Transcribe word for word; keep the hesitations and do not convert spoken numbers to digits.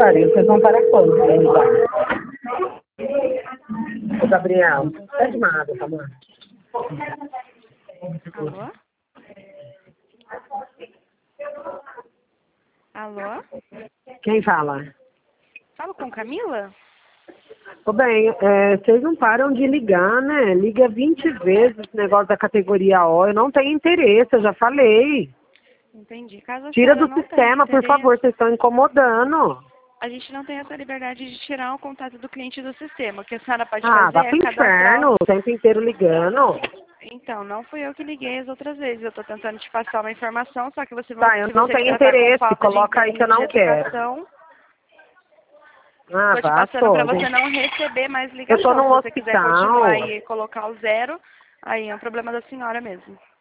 pariu, vocês vão para quando, né, Ô, Gabriel, pede uma água, tá bom? Alô? Alô? Quem fala? Falo com Camila? Ô, bem, é, vocês não param de ligar, né? Liga vinte vezes esse negócio da categoria O. Eu não tenho interesse, eu já falei. Entendi. Caso a Tira senhora do não tenha sistema, por interesse, favor, vocês estão incomodando. a gente não tem essa liberdade de tirar o contato do cliente do sistema. O que a senhora pode Ah, fazer vá é pro cadastrar... inferno, o tempo inteiro ligando. Então, não fui eu que liguei as outras vezes. Eu estou tentando te passar uma informação, só que você, Tá, eu se não você tenho tratar com interesse, falta de, coloca aí que eu de não quero. educação, Ah, estou te vá, passando para você gente. não receber mais Eu tô ligação. Se num você quiser continuar hospital. e colocar o zero, aí é um problema da senhora mesmo.